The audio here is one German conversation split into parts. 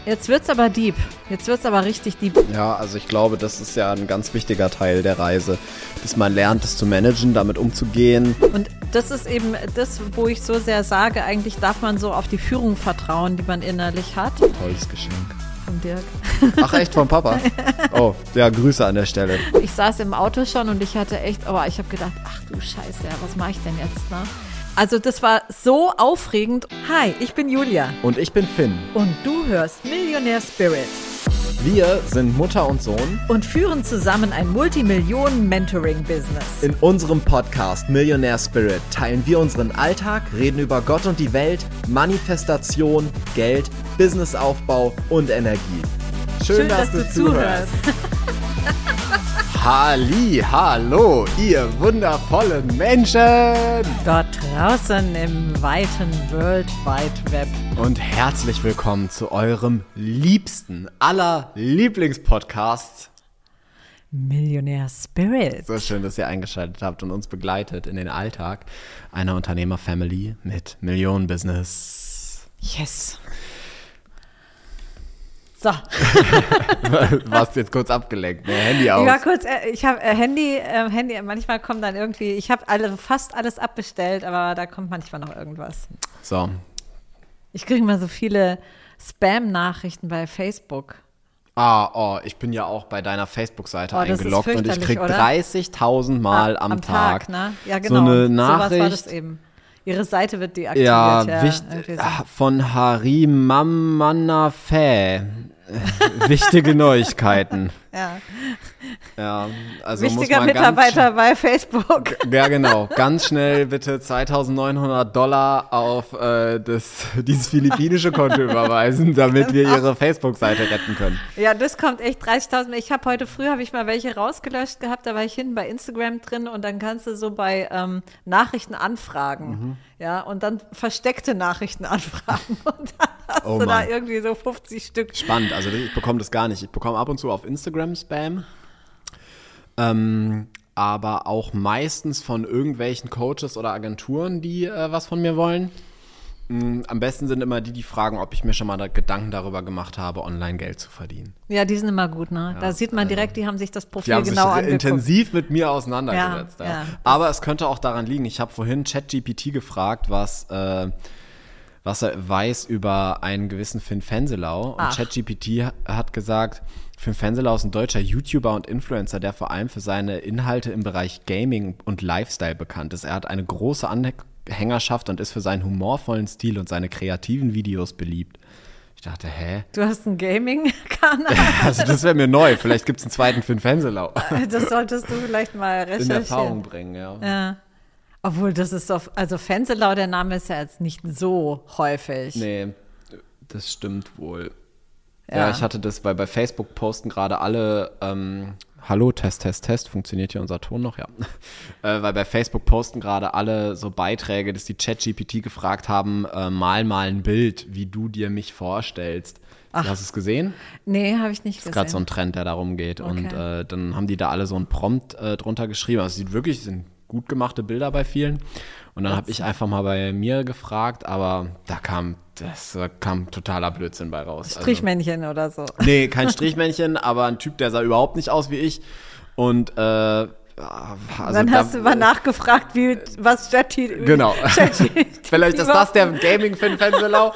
Jetzt wird's aber deep. Jetzt wird's aber richtig deep. Ja, also ich glaube, das ist ja ein ganz wichtiger Teil der Reise, dass man lernt, das zu managen, damit umzugehen. Und das ist eben das, wo ich so sehr sage, eigentlich darf man so auf die Führung vertrauen, die man innerlich hat. Tolles Geschenk. Von Dirk. Ach echt, vom Papa? Oh, ja, Grüße an der Stelle. Ich saß im Auto schon und ich hatte echt, ich habe gedacht, ach du Scheiße, was mache ich denn jetzt, ne? Also das war so aufregend. Hi, ich bin Julia. Und ich bin Finn. Und du hörst Millionaire Spirit. Wir sind Mutter und Sohn. Und führen zusammen ein Multimillionen-Mentoring-Business. In unserem Podcast Millionaire Spirit teilen wir unseren Alltag, reden über Gott und die Welt, Manifestation, Geld, Businessaufbau und Energie. Schön, dass du zuhörst. Hallo, ihr wundervollen Menschen! Dort draußen im weiten World Wide Web. Und herzlich willkommen zu eurem liebsten aller Lieblingspodcasts. Millionaire Spirit. So schön, dass ihr eingeschaltet habt und uns begleitet in den Alltag einer Unternehmerfamily mit Millionenbusiness. Yes. So. Warst jetzt kurz abgelenkt, ne? Handy aus. Ich war kurz, ich habe Handy, manchmal kommt dann irgendwie, ich habe fast alles abbestellt, aber da kommt manchmal noch irgendwas. So. Ich kriege mal so viele Spam-Nachrichten bei Facebook. Ich bin ja auch bei deiner Facebook-Seite das eingeloggt ist und ich kriege 30.000 Mal am Tag. Ne? Ja, genau. So eine So Nachricht. was war das eben. Ihre Seite wird deaktiviert. Ja, so. Von Harimamanafe. Wichtige Neuigkeiten. Ja, also wichtiger muss man Mitarbeiter bei Facebook. Ja, genau. Ganz schnell bitte $2.900 auf dieses philippinische Konto überweisen, damit wir ihre Facebook-Seite retten können. Ja, das kommt echt 30.000. Heute früh habe ich mal welche rausgelöscht gehabt, da war ich hinten bei Instagram drin und dann kannst du so bei Nachrichten anfragen. Ja, und dann versteckte Nachrichten anfragen und dann hast du da irgendwie so 50 Stück. Spannend, also ich bekomme das gar nicht. Ich bekomme ab und zu auf Instagram Spam, aber auch meistens von irgendwelchen Coaches oder Agenturen, die was von mir wollen. Am besten sind immer die fragen, ob ich mir schon mal Gedanken darüber gemacht habe, online Geld zu verdienen. Ja, die sind immer gut, ne? Ja, da sieht man direkt, die haben sich das Profil genau angeguckt. Die haben sich intensiv mit mir auseinandergesetzt. Ja. Aber es könnte auch daran liegen, ich habe vorhin ChatGPT gefragt, was er weiß über einen gewissen Finn Fenselau. Und ChatGPT hat gesagt, Finn Fenselau ist ein deutscher YouTuber und Influencer, der vor allem für seine Inhalte im Bereich Gaming und Lifestyle bekannt ist. Er hat eine große Anhängerschaft und ist für seinen humorvollen Stil und seine kreativen Videos beliebt. Ich dachte, Du hast einen Gaming-Kanal? Also das wäre mir neu. Vielleicht gibt es einen zweiten Finn Fenselau. Das solltest du vielleicht mal recherchieren. In Erfahrung bringen, ja. Obwohl, das ist doch, also Fenselau, der Name ist ja jetzt nicht so häufig. Nee, das stimmt wohl. Ja, ich hatte das, weil bei Facebook posten gerade alle, hallo, Test, funktioniert hier unser Ton noch? Ja. Weil bei Facebook posten gerade alle so Beiträge, dass die ChatGPT gefragt haben, mal ein Bild, wie du dir mich vorstellst. Hast du es gesehen? Nee, habe ich nicht gesehen. Das ist gerade so ein Trend, der darum geht. Okay. Und dann haben die da alle so ein Prompt drunter geschrieben. Also es sind gut gemachte Bilder bei vielen. Und dann habe ich einfach mal bei mir gefragt, aber da kam totaler Blödsinn bei raus. Strichmännchen oder so. Nee, kein Strichmännchen, aber ein Typ, der sah überhaupt nicht aus wie ich. Und dann hast du mal nachgefragt, was ChatGPT. Genau. Vielleicht ist das der Gaming-Finn Fenselau.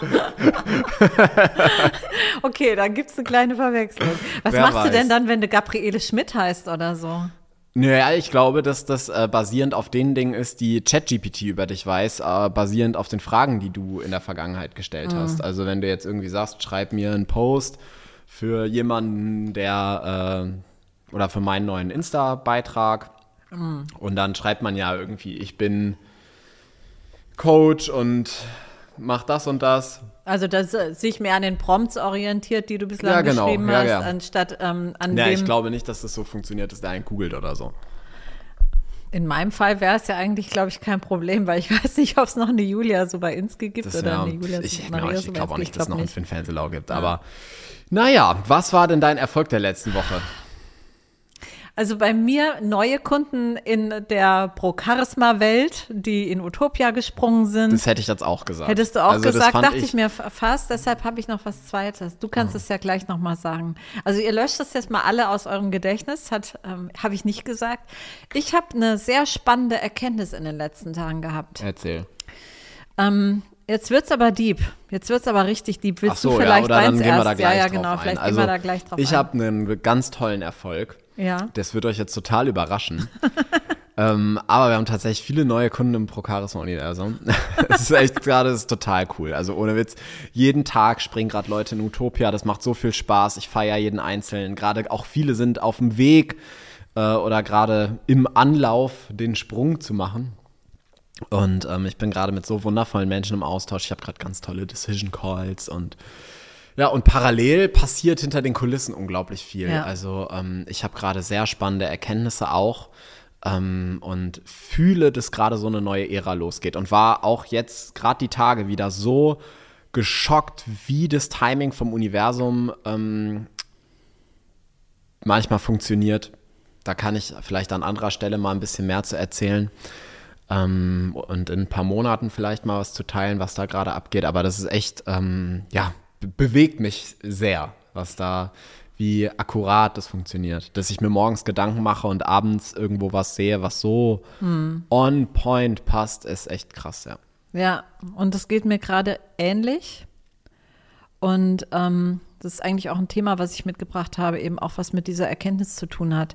Okay, dann gibt es eine kleine Verwechslung. Was machst du denn dann, wenn du Gabriele Schmidt heißt oder so? Naja, ich glaube, dass das basierend auf den Dingen ist, die ChatGPT über dich weiß, basierend auf den Fragen, die du in der Vergangenheit gestellt hast. Also wenn du jetzt irgendwie sagst, schreib mir einen Post für jemanden, der oder für meinen neuen Insta-Beitrag und dann schreibt man ja irgendwie, ich bin Coach und mach das und das. Also, dass sich mehr an den Prompts orientiert, die du bislang geschrieben hast, anstatt an dem... Ja, ich glaube nicht, dass das so funktioniert, dass der einen googelt oder so. In meinem Fall wäre es ja eigentlich, glaube ich, kein Problem, weil ich weiß nicht, ob es noch eine Julia so bei Inski gibt oder eine Julia Maria Ich glaube auch nicht, dass es noch einen Finn Fenselau gibt. Ja. Aber naja, was war denn dein Erfolg der letzten Woche? Also bei mir neue Kunden in der Pro-Charisma-Welt, die in Utopia gesprungen sind. Das hätte ich jetzt auch gesagt. Hättest du auch gesagt, dachte ich mir fast, deshalb habe ich noch was Zweites. Du kannst es ja gleich nochmal sagen. Also ihr löscht das jetzt mal alle aus eurem Gedächtnis, habe ich nicht gesagt. Ich habe eine sehr spannende Erkenntnis in den letzten Tagen gehabt. Erzähl. Jetzt wird's aber deep. Jetzt wird's aber richtig deep. Willst du ja, vielleicht oder dann gehen wir da gleich drauf ein? Vielleicht also, gehen wir da gleich drauf ein. Ich habe einen ganz tollen Erfolg. Ja. Das wird euch jetzt total überraschen. Aber wir haben tatsächlich viele neue Kunden im Pro-Charisma-Universum. Das ist echt gerade, das ist total cool. Also ohne Witz, jeden Tag springen gerade Leute in Utopia. Das macht so viel Spaß. Ich feiere jeden Einzelnen. Gerade auch viele sind auf dem Weg oder gerade im Anlauf, den Sprung zu machen. Und ich bin gerade mit so wundervollen Menschen im Austausch. Ich habe gerade ganz tolle Decision Calls und ja, und parallel passiert hinter den Kulissen unglaublich viel. Ja. Also ich habe gerade sehr spannende Erkenntnisse auch und fühle, dass gerade so eine neue Ära losgeht und war auch jetzt gerade die Tage wieder so geschockt, wie das Timing vom Universum manchmal funktioniert. Da kann ich vielleicht an anderer Stelle mal ein bisschen mehr zu erzählen. Und in ein paar Monaten vielleicht mal was zu teilen, was da gerade abgeht. Aber das ist echt, bewegt mich sehr, wie akkurat das funktioniert. Dass ich mir morgens Gedanken mache und abends irgendwo was sehe, was so on point passt, ist echt krass, ja. Ja, und das geht mir gerade ähnlich. Und das ist eigentlich auch ein Thema, was ich mitgebracht habe, eben auch was mit dieser Erkenntnis zu tun hat.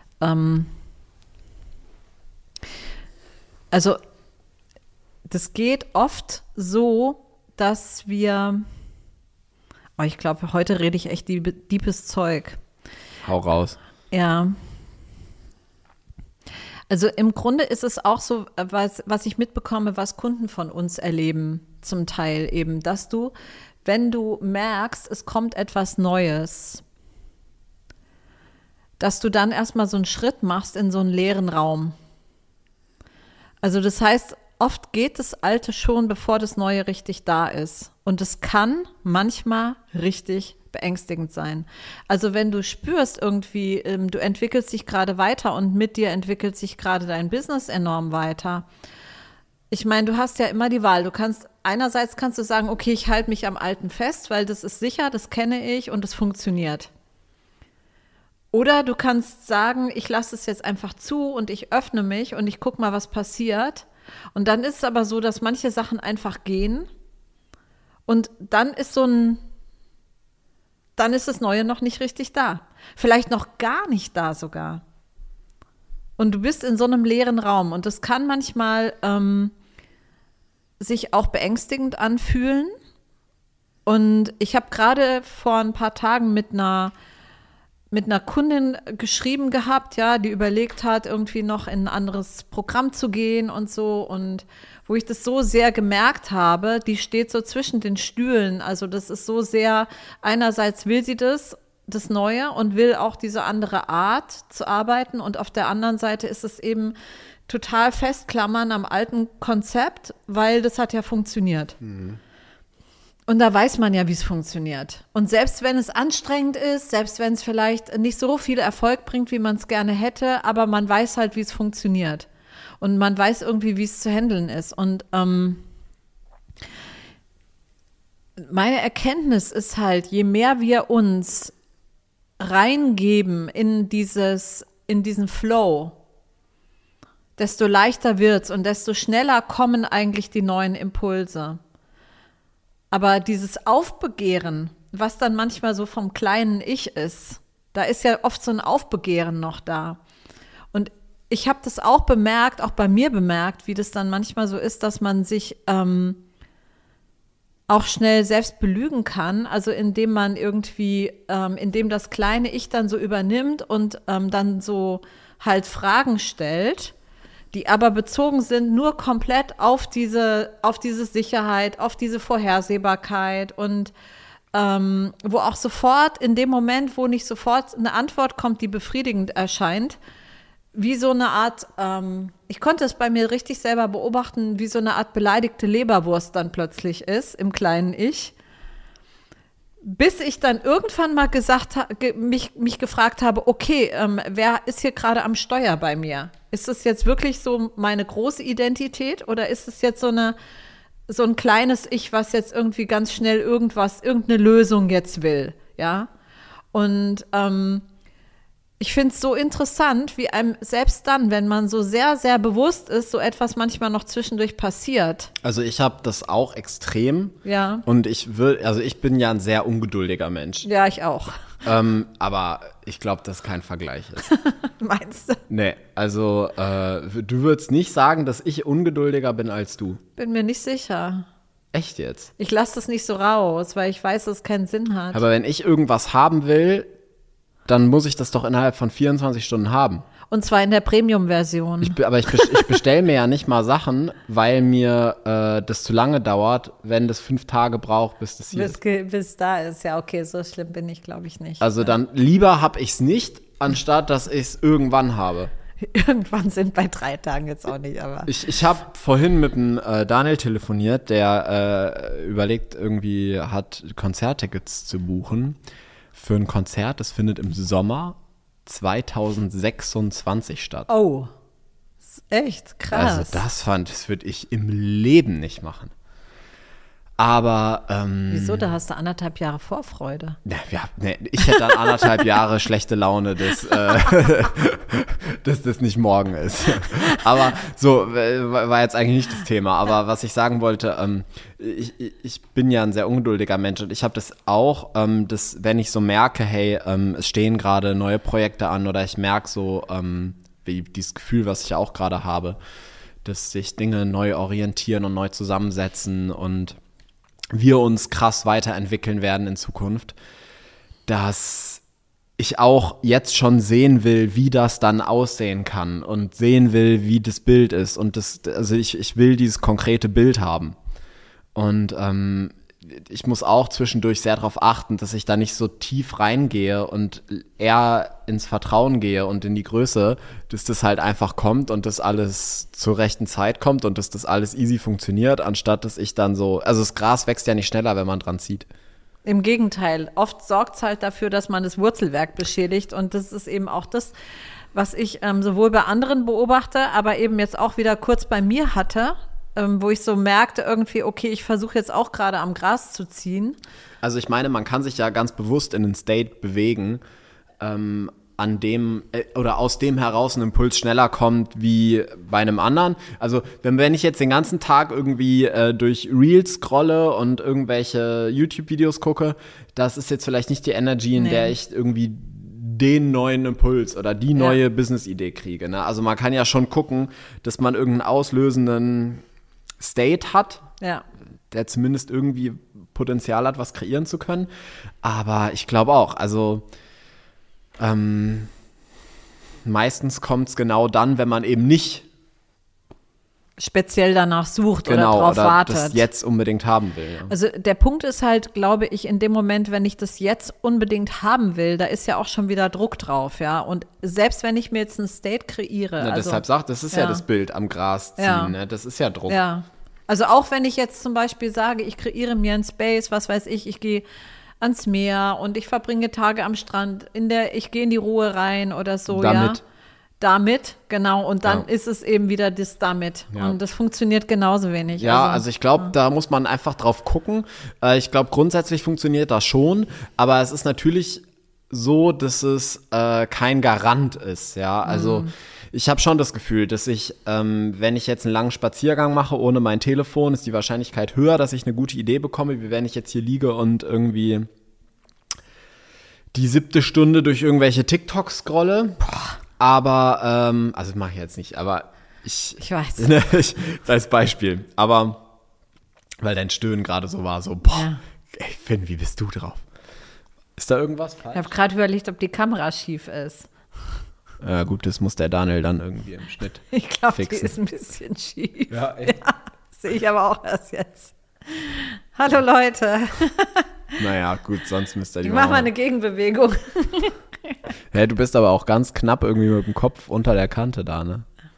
Also das geht oft so, dass wir, ich glaube, heute rede ich echt deepes Zeug. Hau raus. Ja. Also im Grunde ist es auch so, was ich mitbekomme, was Kunden von uns erleben, zum Teil eben, dass du, wenn du merkst, es kommt etwas Neues, dass du dann erstmal so einen Schritt machst in so einen leeren Raum. Also das heißt, oft geht das Alte schon, bevor das Neue richtig da ist. Und es kann manchmal richtig beängstigend sein. Also wenn du spürst irgendwie, du entwickelst dich gerade weiter und mit dir entwickelt sich gerade dein Business enorm weiter. Ich meine, du hast ja immer die Wahl. Einerseits kannst du sagen, okay, ich halte mich am Alten fest, weil das ist sicher, das kenne ich und es funktioniert. Oder du kannst sagen, ich lasse es jetzt einfach zu und ich öffne mich und ich gucke mal, was passiert. Und dann ist es aber so, dass manche Sachen einfach gehen und dann ist das Neue noch nicht richtig da. Vielleicht noch gar nicht da sogar. Und du bist in so einem leeren Raum und das kann manchmal sich auch beängstigend anfühlen. Und ich habe gerade vor ein paar Tagen mit einer Kundin geschrieben gehabt, ja, die überlegt hat, irgendwie noch in ein anderes Programm zu gehen und so. Und wo ich das so sehr gemerkt habe, die steht so zwischen den Stühlen. Also das ist so sehr, einerseits will sie das Neue und will auch diese andere Art zu arbeiten. Und auf der anderen Seite ist es eben total festklammern am alten Konzept, weil das hat ja funktioniert. Mhm. Und da weiß man ja, wie es funktioniert. Und selbst wenn es anstrengend ist, selbst wenn es vielleicht nicht so viel Erfolg bringt, wie man es gerne hätte, aber man weiß halt, wie es funktioniert. Und man weiß irgendwie, wie es zu handeln ist. Und meine Erkenntnis ist halt, je mehr wir uns reingeben in diesen Flow, desto leichter wird's und desto schneller kommen eigentlich die neuen Impulse. Aber dieses Aufbegehren, was dann manchmal so vom kleinen Ich ist, da ist ja oft so ein Aufbegehren noch da. Und ich habe das auch bemerkt, auch bei mir bemerkt, wie das dann manchmal so ist, dass man sich auch schnell selbst belügen kann. Also indem man irgendwie, indem das kleine Ich dann so übernimmt und dann so halt Fragen stellt, die aber bezogen sind nur komplett auf diese Sicherheit, auf diese Vorhersehbarkeit und wo auch sofort in dem Moment, wo nicht sofort eine Antwort kommt, die befriedigend erscheint, wie so eine Art, ich konnte es bei mir richtig selber beobachten, wie so eine Art beleidigte Leberwurst dann plötzlich ist im kleinen Ich, Bis ich dann irgendwann mal mich gefragt habe, okay, wer ist hier gerade am Steuer bei mir? Ist das jetzt wirklich so meine große Identität oder ist es jetzt so ein kleines Ich, was jetzt irgendwie ganz schnell irgendeine Lösung jetzt will, ja? Und ich finde es so interessant, wie einem selbst dann, wenn man so sehr, sehr bewusst ist, so etwas manchmal noch zwischendurch passiert. Also ich habe das auch extrem. Ja. Und ich bin ja ein sehr ungeduldiger Mensch. Ja, ich auch. Aber ich glaube, dass kein Vergleich ist. Meinst du? Nee, also du würdest nicht sagen, dass ich ungeduldiger bin als du. Bin mir nicht sicher. Echt jetzt? Ich lasse das nicht so raus, weil ich weiß, dass es keinen Sinn hat. Aber wenn ich irgendwas haben will, dann muss ich das doch innerhalb von 24 Stunden haben. Und zwar in der Premium-Version. Aber ich bestelle mir ja nicht mal Sachen, weil mir das zu lange dauert, wenn das 5 Tage braucht, bis das hier ist. Bis da ist. Ja, okay, so schlimm bin ich, glaube ich, nicht. Also dann lieber habe ich es nicht, anstatt dass ich es irgendwann habe. Irgendwann sind bei 3 Tagen jetzt auch nicht, aber. Ich habe vorhin mit dem Daniel telefoniert, der überlegt, irgendwie hat Konzerttickets zu buchen für ein Konzert. Das findet im Sommer 2026 statt. Oh, echt krass. Also das würde ich im Leben nicht machen. Aber wieso? Da hast du 1,5 Jahre Vorfreude. Ich hätte dann 1,5 Jahre schlechte Laune, dass das nicht morgen ist. Aber so war jetzt eigentlich nicht das Thema. Aber was ich sagen wollte, ich bin ja ein sehr ungeduldiger Mensch und ich habe das auch, wenn ich so merke, hey, es stehen gerade neue Projekte an oder ich merke so, wie dieses Gefühl, was ich auch gerade habe, dass sich Dinge neu orientieren und neu zusammensetzen und wir uns krass weiterentwickeln werden in Zukunft, dass ich auch jetzt schon sehen will, wie das dann aussehen kann und sehen will, wie das Bild ist. Und also ich will dieses konkrete Bild haben. Und ich muss auch zwischendurch sehr darauf achten, dass ich da nicht so tief reingehe und eher ins Vertrauen gehe und in die Größe, dass das halt einfach kommt und das alles zur rechten Zeit kommt und dass das alles easy funktioniert, anstatt dass ich dann so, also das Gras wächst ja nicht schneller, wenn man dran zieht. Im Gegenteil, oft sorgt es halt dafür, dass man das Wurzelwerk beschädigt und das ist eben auch das, was ich sowohl bei anderen beobachte, aber eben jetzt auch wieder kurz bei mir hatte, wo ich so merkte irgendwie, okay, ich versuche jetzt auch gerade am Gras zu ziehen. Also ich meine, man kann sich ja ganz bewusst in einen State bewegen, an dem oder aus dem heraus ein Impuls schneller kommt wie bei einem anderen. Also wenn ich jetzt den ganzen Tag irgendwie durch Reels scrolle und irgendwelche YouTube-Videos gucke, das ist jetzt vielleicht nicht die Energy, in der ich irgendwie den neuen Impuls oder die neue Business-Idee kriege. Ne? Also man kann ja schon gucken, dass man irgendeinen auslösenden State hat, der zumindest irgendwie Potenzial hat, was kreieren zu können. Aber ich glaube auch, also meistens kommt es genau dann, wenn man eben nicht speziell danach sucht oder drauf wartet. Das jetzt unbedingt haben will. Ja. Also der Punkt ist halt, glaube ich, in dem Moment, wenn ich das jetzt unbedingt haben will, da ist ja auch schon wieder Druck drauf, ja. Und selbst wenn ich mir jetzt ein State kreiere. Na, deshalb das ist ja das Bild am Gras ziehen, ne? Das ist ja Druck. Ja. Also auch wenn ich jetzt zum Beispiel sage, ich kreiere mir einen Space, was weiß ich gehe ans Meer und ich verbringe Tage am Strand, ich gehe in die Ruhe rein oder so, Damit, genau. Und dann ist es eben wieder das damit. Ja. Und das funktioniert genauso wenig. Ja, also ich glaube, da muss man einfach drauf gucken. Ich glaube, grundsätzlich funktioniert das schon. Aber es ist natürlich so, dass es kein Garant ist. Ja, also ich habe schon das Gefühl, dass ich, wenn ich jetzt einen langen Spaziergang mache ohne mein Telefon, ist die Wahrscheinlichkeit höher, dass ich eine gute Idee bekomme, wie wenn ich jetzt hier liege und irgendwie die 7. Stunde durch irgendwelche TikToks scrolle. Aber, also mache ich jetzt nicht, aber ich weiß. Als Beispiel. Aber, weil dein Stöhnen gerade so war, so, ey Finn, wie bist du drauf? Ist da irgendwas falsch? Ich habe gerade überlegt, ob die Kamera schief ist. Ja gut, das muss der Daniel dann irgendwie im Schnitt Ich glaube, die ist ein bisschen schief. Ja, echt? Ja, sehe ich aber auch erst jetzt. Hallo Leute. Naja, gut, sonst müsst ihr die machen. Ich mache mal eine Gegenbewegung. Ja, du bist aber auch ganz knapp irgendwie mit dem Kopf unter der Kante da, ne?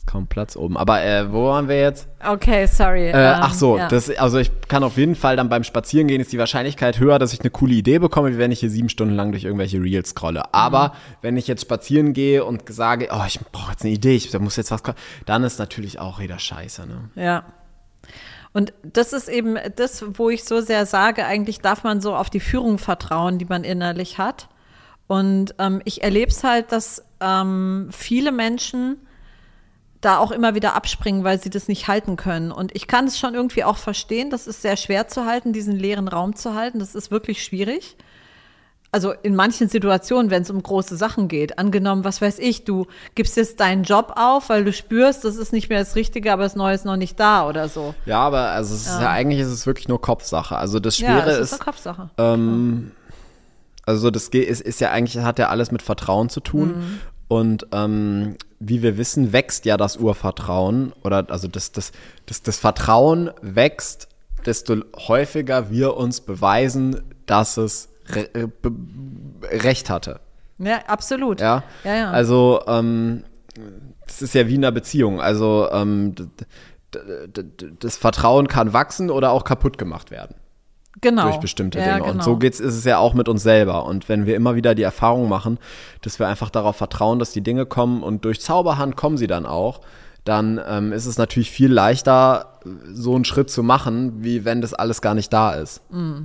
kaum Platz oben. Aber wo waren wir jetzt? Okay, sorry. Ach so, ja. also ich kann auf jeden Fall dann beim Spazierengehen ist die Wahrscheinlichkeit höher, dass ich eine coole Idee bekomme, wie wenn ich hier 7 Stunden lang durch irgendwelche Reels scrolle. Aber wenn ich jetzt spazieren gehe und sage, oh, ich brauche jetzt eine Idee, da muss jetzt was kommen, dann ist natürlich auch wieder scheiße, ne? Ja. Und das ist eben das, wo ich so sehr sage, eigentlich darf man so auf die Führung vertrauen, die man innerlich hat. Und ich erlebe es halt, dass viele Menschen da auch immer wieder abspringen, weil sie das nicht halten können. Und ich kann es schon irgendwie auch verstehen, das ist sehr schwer zu halten, diesen leeren Raum zu halten. Das ist wirklich schwierig. Also in manchen Situationen, wenn es um große Sachen geht. Angenommen, was weiß ich, du gibst jetzt deinen Job auf, weil du spürst, das ist nicht mehr das Richtige, aber das Neue ist noch nicht da oder so. Ja, aber also es ist eigentlich ist es wirklich nur Kopfsache. Also das Schwere ist eine Kopfsache. Also das ist ja eigentlich, hat ja alles mit Vertrauen zu tun. Und wie wir wissen, wächst ja das Urvertrauen oder also das Vertrauen wächst, desto häufiger wir uns beweisen, dass es Recht hatte. Ja, absolut. Ja. Also das ist ja wie in einer Beziehung. Also das Vertrauen kann wachsen oder auch kaputt gemacht werden. Genau. Durch bestimmte Dinge. Genau. Und so ist es ja auch mit uns selber. Und wenn wir immer wieder die Erfahrung machen, dass wir einfach darauf vertrauen, dass die Dinge kommen und durch Zauberhand kommen sie dann auch, dann ist es natürlich viel leichter, so einen Schritt zu machen, wie wenn das alles gar nicht da ist.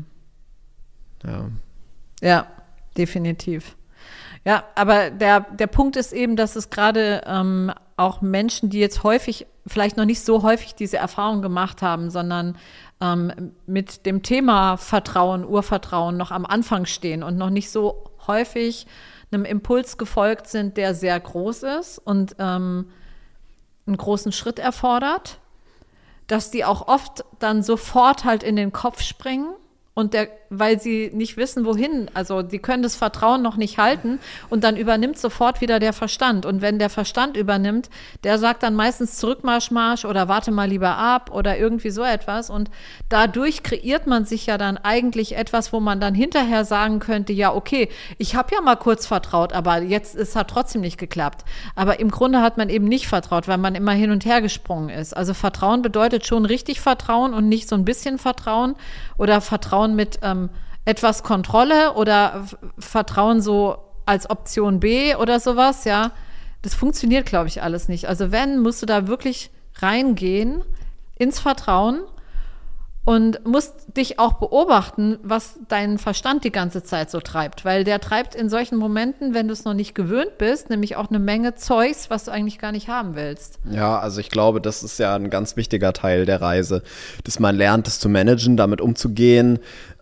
Ja, definitiv. Ja, aber der Punkt ist eben, dass es gerade auch Menschen, die jetzt vielleicht noch nicht so häufig diese Erfahrung gemacht haben, sondern mit dem Thema Vertrauen, Urvertrauen noch am Anfang stehen und noch nicht so häufig einem Impuls gefolgt sind, der sehr groß ist und einen großen Schritt erfordert, dass die auch oft dann sofort halt in den Kopf springen. Und weil sie nicht wissen, wohin, also die können das Vertrauen noch nicht halten und dann übernimmt sofort wieder der Verstand. Und wenn der Verstand übernimmt, der sagt dann meistens Zurückmarsch oder warte mal lieber ab oder irgendwie so etwas. Und dadurch kreiert man sich ja dann eigentlich etwas, wo man dann hinterher sagen könnte, ja okay, ich habe ja mal kurz vertraut, aber jetzt es hat trotzdem nicht geklappt. Aber im Grunde hat man eben nicht vertraut, weil man immer hin und her gesprungen ist. Also Vertrauen bedeutet schon richtig Vertrauen und nicht so ein bisschen Vertrauen oder Vertrauen mit etwas Kontrolle oder Vertrauen so als Option B oder sowas, ja. Das funktioniert, glaube ich, alles nicht. Also wenn, musst du da wirklich reingehen ins Vertrauen und musst dich auch beobachten, was dein Verstand die ganze Zeit so treibt. Weil der treibt in solchen Momenten, wenn du es noch nicht gewöhnt bist, nämlich auch eine Menge Zeugs, was du eigentlich gar nicht haben willst. Ja, also ich glaube, das ist ja ein ganz wichtiger Teil der Reise, dass man lernt, das zu managen, damit umzugehen,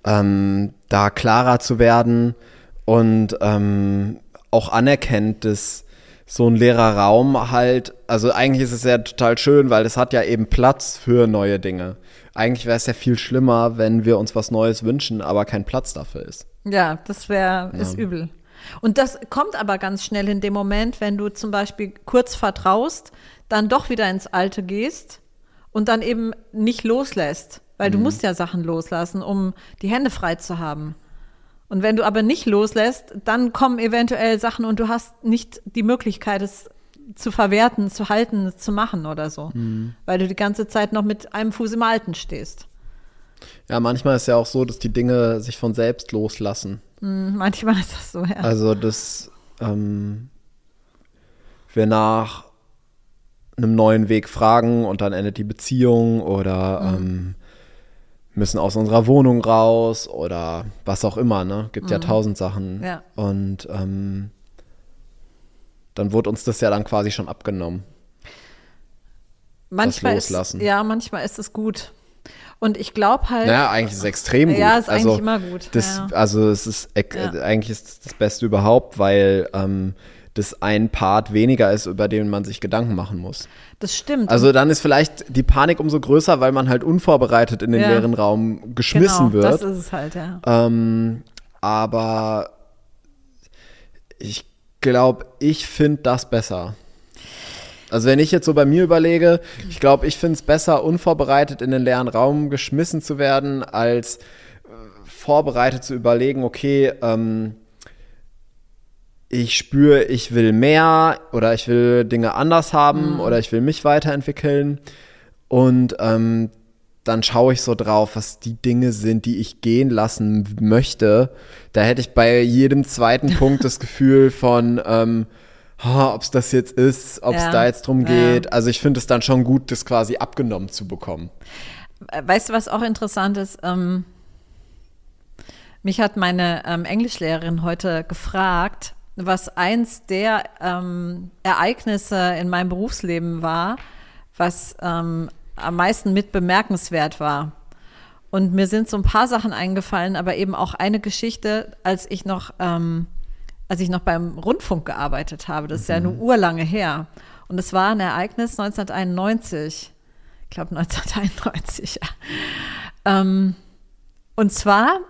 da klarer zu werden und auch anerkennt, dass so ein leerer Raum halt, also eigentlich ist es ja total schön, weil das hat ja eben Platz für neue Dinge. Eigentlich wäre es ja viel schlimmer, wenn wir uns was Neues wünschen, aber kein Platz dafür ist. Ja, das ist übel. Und das kommt aber ganz schnell in dem Moment, wenn du zum Beispiel kurz vertraust, dann doch wieder ins Alte gehst und dann eben nicht loslässt. Weil du musst ja Sachen loslassen, um die Hände frei zu haben. Und wenn du aber nicht loslässt, dann kommen eventuell Sachen und du hast nicht die Möglichkeit, es zu verwerten, zu halten, zu machen oder so. Weil du die ganze Zeit noch mit einem Fuß im Alten stehst. Ja, manchmal ist ja auch so, dass die Dinge sich von selbst loslassen. Manchmal ist das so, ja. Also, dass wir nach einem neuen Weg fragen und dann endet die Beziehung oder müssen aus unserer Wohnung raus oder was auch immer, ne? Gibt ja 1000 Sachen. Ja. Und dann wurde uns das ja dann quasi schon abgenommen. Manchmal das Loslassen. Manchmal ist es gut. Und ich glaube halt. Naja, eigentlich ist es extrem gut. Ja, ist eigentlich immer gut. Also es ist eigentlich ist es das Beste überhaupt, weil das ein Part weniger ist, über den man sich Gedanken machen muss. Das stimmt. Also dann ist vielleicht die Panik umso größer, weil man halt unvorbereitet in den leeren Raum geschmissen wird. Das ist es halt, ja. Aber ich glaube, ich finde das besser. Also wenn ich jetzt so bei mir überlege, ich glaube, ich finde es besser, unvorbereitet in den leeren Raum geschmissen zu werden, als vorbereitet zu überlegen, okay, ich spüre, ich will mehr oder ich will Dinge anders haben oder ich will mich weiterentwickeln. Und dann schaue ich so drauf, was die Dinge sind, die ich gehen lassen möchte. Da hätte ich bei jedem zweiten Punkt das Gefühl von, ob es das jetzt ist, ob es da jetzt drum geht. Also ich finde es dann schon gut, das quasi abgenommen zu bekommen. Weißt du, was auch interessant ist? Mich hat meine Englischlehrerin heute gefragt, was eins der Ereignisse in meinem Berufsleben war, was am meisten mit bemerkenswert war. Und mir sind so ein paar Sachen eingefallen, aber eben auch eine Geschichte, als ich noch beim Rundfunk gearbeitet habe. Das ist ja eine urlange her. Und es war ein Ereignis 1991. Ich glaube 1991, ja. Und zwar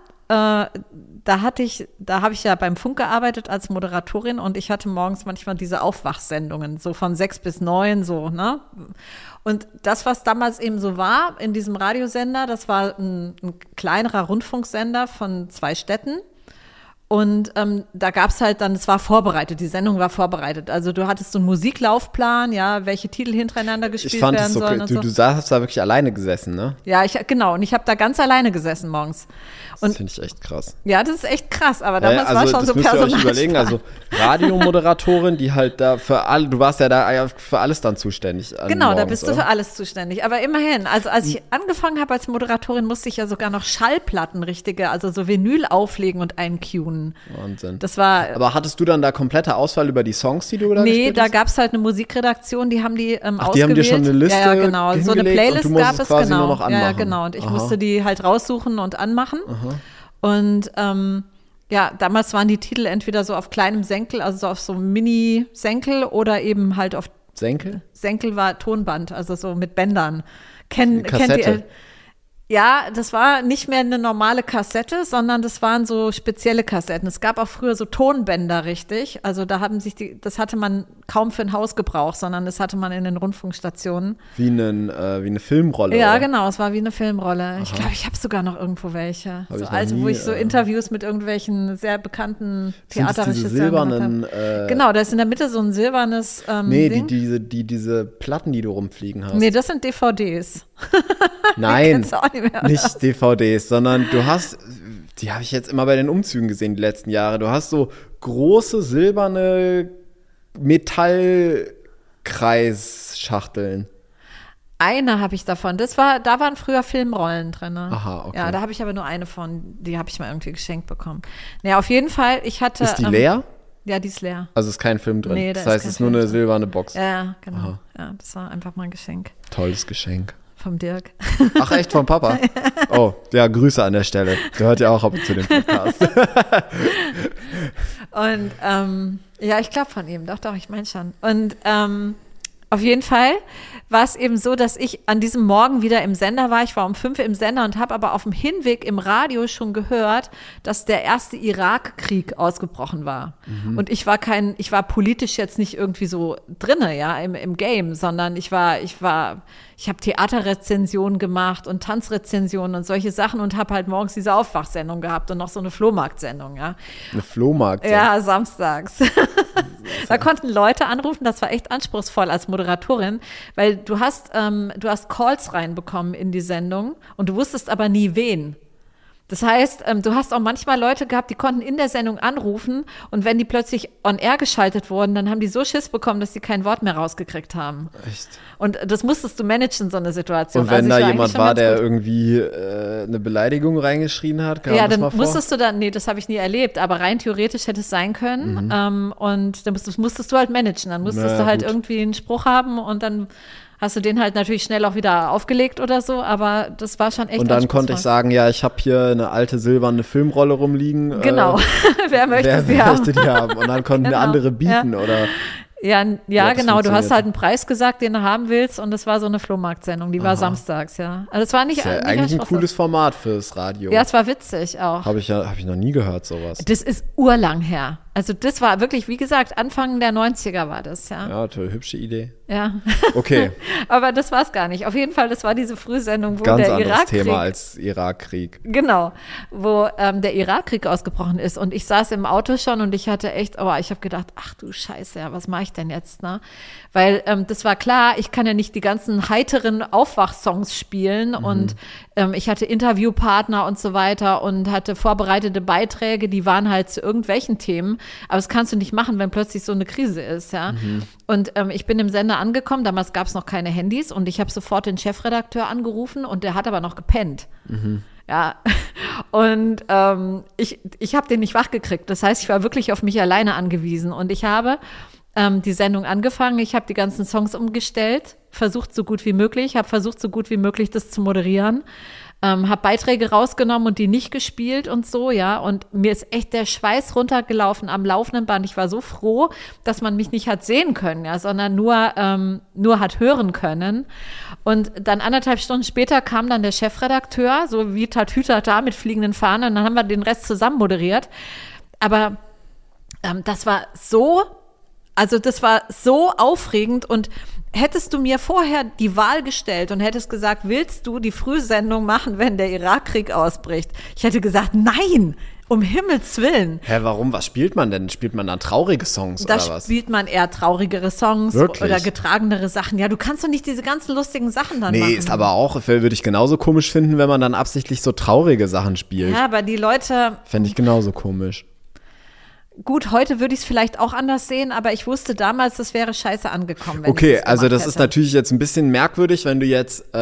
da habe ich ja beim Funk gearbeitet als Moderatorin und ich hatte morgens manchmal diese Aufwachsendungen, so von 6 bis 9, so, ne? Und das, was damals eben so war in diesem Radiosender, das war ein kleinerer Rundfunksender von 2 Städten. Und da gab es halt dann, es war vorbereitet, die Sendung war vorbereitet. Also du hattest so einen Musiklaufplan, ja, welche Titel hintereinander gespielt werden sollen. Ich fand es so, du hast da wirklich alleine gesessen, ne? Ja, genau. Und ich habe da ganz alleine gesessen morgens. Das finde ich echt krass. Ja, das ist echt krass, aber damals war schon so Personal. Das müsst ihr euch überlegen, also Radiomoderatorin, die halt da für alle, du warst ja da für alles dann zuständig. Genau, da bist du für alles zuständig. Aber immerhin, also als ich angefangen habe als Moderatorin, musste ich ja sogar noch Schallplatten also so Vinyl auflegen und eincunen. Wahnsinn. Das war. Aber hattest du dann da komplette Auswahl über die Songs, die du da gespielt hast? Nee, da gab es halt eine Musikredaktion, die haben die ausgewählt. Die haben dir schon eine Liste genau. So eine Playlist gab es, quasi genau. Nur noch anmachen. Ja, genau. Und ich musste die halt raussuchen und anmachen. Aha. Und damals waren die Titel entweder so auf kleinem Senkel, also so auf so Mini-Senkel oder eben halt auf Senkel? Senkel war Tonband, also so mit Bändern. Kassette. Ja, das war nicht mehr eine normale Kassette, sondern das waren so spezielle Kassetten. Es gab auch früher so Tonbänder, richtig. Also da das hatte man kaum für ein Hausgebrauch, sondern das hatte man in den Rundfunkstationen. Wie eine Filmrolle. Ja, oder? Genau, es war wie eine Filmrolle. Aha. Ich glaube, ich habe sogar noch irgendwo welche. So alte, wo ich so Interviews mit irgendwelchen sehr bekannten Theaterregisseuren silbernen, genau, da ist in der Mitte so ein silbernes Ding. diese Platten, die du rumfliegen hast. Nee, das sind DVDs. Nein, nicht DVDs, sondern die habe ich jetzt immer bei den Umzügen gesehen die letzten Jahre. Du hast so große silberne Metallkreisschachteln. Eine habe ich davon. Da waren früher Filmrollen drin. Aha, okay. Ja, da habe ich aber nur eine von. Die habe ich mal irgendwie geschenkt bekommen. Naja, auf jeden Fall, ich hatte. Ist die leer? Ja, die ist leer. Also ist kein Film drin? Nee, das heißt, es ist nur eine silberne Box? Ja, genau. Aha. Ja, das war einfach mal ein Geschenk. Tolles Geschenk. Vom Dirk. Ach echt, vom Papa? Oh, ja, Grüße an der Stelle. Der hört ja auch ab und zu den Podcast. Und ja, ich glaube von ihm. Doch, ich meine schon. Und auf jeden Fall war es eben so, dass ich an diesem Morgen wieder im Sender war. Ich war um 5 im Sender und habe aber auf dem Hinweg im Radio schon gehört, dass der erste Irakkrieg ausgebrochen war. Mhm. Und ich war politisch jetzt nicht irgendwie so drinne, ja, im Game, sondern ich habe Theaterrezensionen gemacht und Tanzrezensionen und solche Sachen und habe halt morgens diese Aufwachsendung gehabt und noch so eine Flohmarktsendung, ja. Eine Flohmarktsendung? Ja, samstags. Da konnten Leute anrufen, das war echt anspruchsvoll als Moderatorin, weil du hast Calls reinbekommen in die Sendung und du wusstest aber nie wen. Das heißt, du hast auch manchmal Leute gehabt, die konnten in der Sendung anrufen und wenn die plötzlich on air geschaltet wurden, dann haben die so Schiss bekommen, dass sie kein Wort mehr rausgekriegt haben. Echt? Und das musstest du managen, so eine Situation. Und wenn da jemand war, der irgendwie eine Beleidigung reingeschrien hat, kam das mal vor? Musstest du dann, nee, das habe ich nie erlebt, aber rein theoretisch hätte es sein können. Und dann musstest du halt managen. Dann musstest du halt irgendwie einen Spruch haben und dann hast du den halt natürlich schnell auch wieder aufgelegt oder so, aber das war schon echt. Und dann konnte ich sagen, ja, ich habe hier eine alte silberne Filmrolle rumliegen. Genau, wer möchte die haben? Und dann konnten eine andere bieten, oder? Ja, genau, du hast halt einen Preis gesagt, den du haben willst und das war so eine Flohmarktsendung, die war samstags, ja. Also es war nicht, das ist ja eigentlich ein cooles Format fürs Radio. Ja, es war witzig auch. Hab ich noch nie gehört, sowas. Das ist urlang her. Also das war wirklich, wie gesagt, Anfang der 90er war das, ja. Ja, toll, hübsche Idee. Ja. Okay. Aber das war es gar nicht. Auf jeden Fall, das war diese Frühsendung, wo ganz der anderes Irakkrieg. Thema als Irakkrieg. Genau, wo der Irakkrieg ausgebrochen ist. Und ich saß im Auto schon und ich hatte echt, ich habe gedacht, ach du Scheiße, ja, was mache ich denn jetzt, ne? Weil das war klar, ich kann ja nicht die ganzen heiteren Aufwachsongs spielen und ich hatte Interviewpartner und so weiter und hatte vorbereitete Beiträge, die waren halt zu irgendwelchen Themen. Aber das kannst du nicht machen, wenn plötzlich so eine Krise ist, ja. Und ich bin im Sender angekommen, damals gab es noch keine Handys und ich habe sofort den Chefredakteur angerufen und der hat aber noch gepennt. Ja, und ich habe den nicht wachgekriegt. Das heißt, ich war wirklich auf mich alleine angewiesen und ich habe die Sendung angefangen. Ich habe die ganzen Songs umgestellt, versucht so gut wie möglich, das zu moderieren. Habe Beiträge rausgenommen und die nicht gespielt und so, ja. Und mir ist echt der Schweiß runtergelaufen am laufenden Band. Ich war so froh, dass man mich nicht hat sehen können, ja, sondern nur hat hören können. Und dann 1,5 Stunden später kam dann der Chefredakteur, so wie Tatütata mit fliegenden Fahnen. Und dann haben wir den Rest zusammen moderiert. Aber das war so aufregend und hättest du mir vorher die Wahl gestellt und hättest gesagt, willst du die Frühsendung machen, wenn der Irakkrieg ausbricht? Ich hätte gesagt, nein, um Himmels Willen. Hä, warum? Was spielt man denn? Spielt man dann traurige Songs oder was? Da spielt man eher traurigere Songs Wirklich? Oder getragenere Sachen. Ja, du kannst doch nicht diese ganzen lustigen Sachen dann machen. Nee, ist aber auch, würde ich genauso komisch finden, wenn man dann absichtlich so traurige Sachen spielt. Ja, aber die Leute. Fände ich genauso komisch. Gut, heute würde ich es vielleicht auch anders sehen, aber ich wusste damals, das wäre scheiße angekommen, wenn okay, ich das also das hätte. ist natürlich jetzt ein bisschen merkwürdig, wenn du jetzt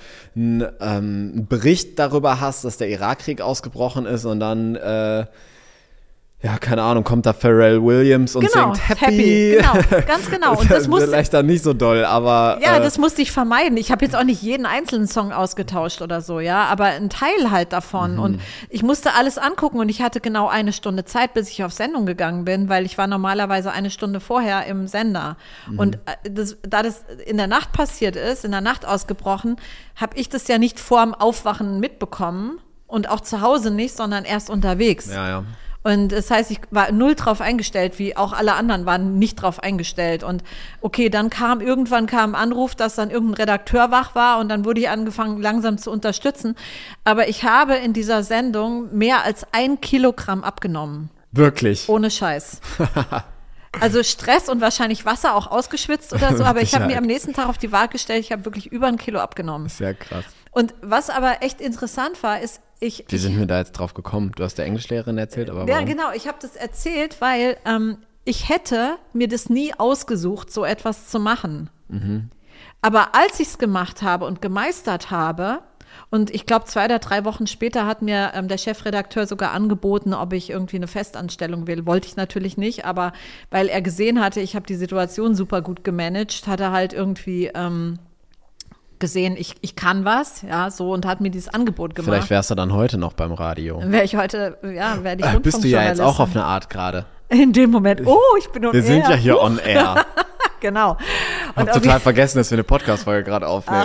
einen Bericht darüber hast, dass der Irakkrieg ausgebrochen ist und dann ja, keine Ahnung, kommt da Pharrell Williams und singt Happy. Genau, ganz genau. Und das musste vielleicht dann nicht so doll, aber ja, das musste ich vermeiden. Ich habe jetzt auch nicht jeden einzelnen Song ausgetauscht oder so, ja, aber ein Teil halt davon. Und ich musste alles angucken und ich hatte genau 1 Stunde Zeit, bis ich auf Sendung gegangen bin, weil ich war normalerweise 1 Stunde vorher im Sender. Und da das in der Nacht passiert ist, in der Nacht ausgebrochen, habe ich das ja nicht vorm Aufwachen mitbekommen und auch zu Hause nicht, sondern erst unterwegs. Ja. Und das heißt, ich war 0 drauf eingestellt, wie auch alle anderen waren nicht drauf eingestellt. Und okay, dann irgendwann kam ein Anruf, dass dann irgendein Redakteur wach war und dann wurde ich angefangen, langsam zu unterstützen. Aber ich habe in dieser Sendung mehr als 1 Kilogramm abgenommen. Wirklich? Ohne Scheiß. Also Stress und wahrscheinlich Wasser auch ausgeschwitzt oder so, aber ich habe mir am nächsten Tag auf die Waage gestellt, ich habe wirklich über 1 Kilo abgenommen. Sehr krass. Und was aber echt interessant war, ist, wie sind wir da jetzt drauf gekommen? Du hast der Englischlehrerin erzählt, aber warum? Ja, genau. Ich habe das erzählt, weil ich hätte mir das nie ausgesucht, so etwas zu machen. Aber als ich es gemacht habe und gemeistert habe, und ich glaube 2 oder 3 Wochen später hat mir der Chefredakteur sogar angeboten, ob ich irgendwie eine Festanstellung will. Wollte ich natürlich nicht, aber weil er gesehen hatte, ich habe die Situation super gut gemanagt, hat er halt irgendwie gesehen, ich kann was, ja, so, und hat mir dieses Angebot gemacht. Vielleicht wärst du dann heute noch beim Radio. Werde ich Rundfunkjournalistin. Bist du ja jetzt auch auf eine Art gerade. In dem Moment, ich bin on air. Wir sind ja hier on air. Genau. Ich habe total vergessen, dass wir eine Podcast-Folge gerade aufnehmen.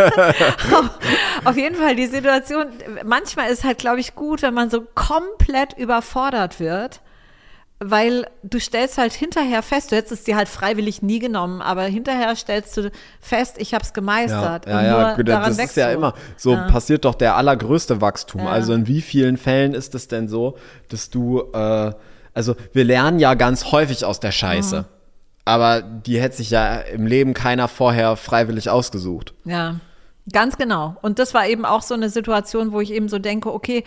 Auf jeden Fall, die Situation, manchmal ist halt, glaube ich, gut, wenn man so komplett überfordert wird, weil du stellst halt hinterher fest, du hättest es dir halt freiwillig nie genommen, aber hinterher stellst du fest, ich habe es gemeistert. Ja, gut, das ist ja immer so, passiert doch der allergrößte Wachstum. Ja. Also in wie vielen Fällen ist es denn so, dass du, also wir lernen ja ganz häufig aus der Scheiße, aber die hätte sich ja im Leben keiner vorher freiwillig ausgesucht. Ja, ganz genau. Und das war eben auch so eine Situation, wo ich eben so denke, okay,